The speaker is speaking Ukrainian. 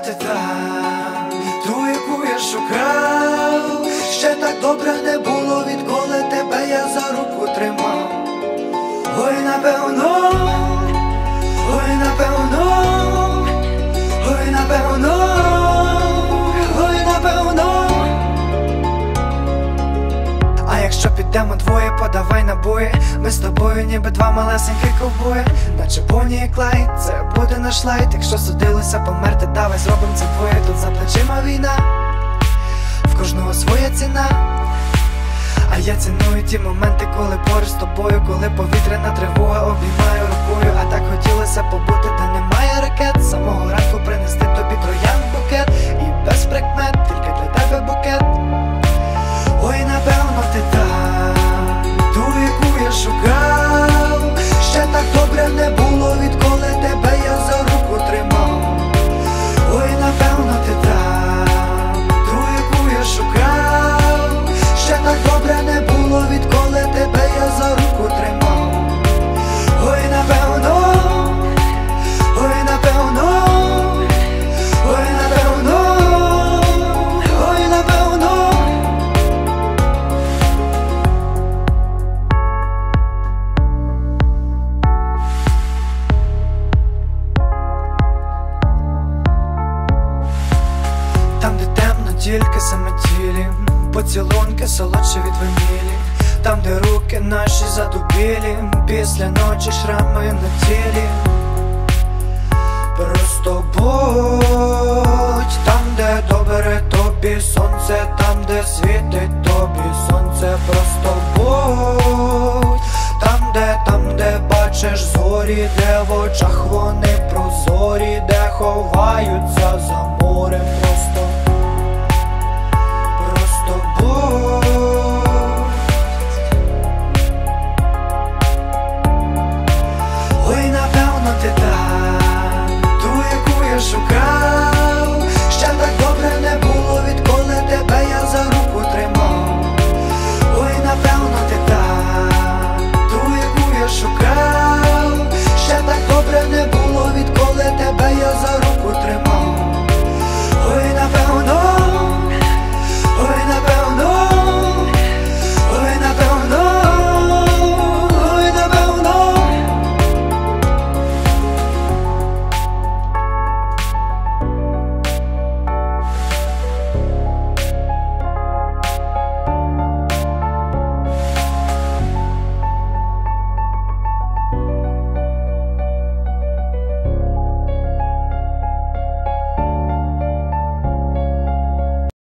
ти там, ту, яку я шукав. Ще так добре не було, відколи тебе я за руку тримав. Ой, напевно, ой, напевно, ой, напевно, ой, напевно. А якщо підемо двоє, подавай набої. Ми з тобою ніби два малесенькі ковбої, наче Бонні і Клайд, це буде наш лайт. Якщо судилося померти, давай зробим це двоє. Тут за плечима війна, в кожного своя ціна. А я ціную ті моменти, коли поруч з тобою, коли повітряна тривога обіймаю рукою. А так хотілося побути, де немає ракет. З самого ранку принести тобі троянд букет, і без прикмет, тільки для тебе букет. Ой, напевно, ти там, ту, яку я шукав. Ще так добре не було, відколи тебе я за руку тримав. Ой, напевно, ти там, ту, яку я шукав. Ще так добре не було, відколи тебе я за руку тримав. Ой, напевно, ой, напевно, ой, напевно, ой, напевно. Там, де темно, тільки самотілі, поцілунки солодші від ванілі. Там, де руки наші задубілі, після ночі шрами на тілі. Просто будь там, де добре тобі сонце, там, де світить тобі сонце. Просто будь там, де бачиш зорі, де в очах вони прозорі, де ховаються за морем. Просто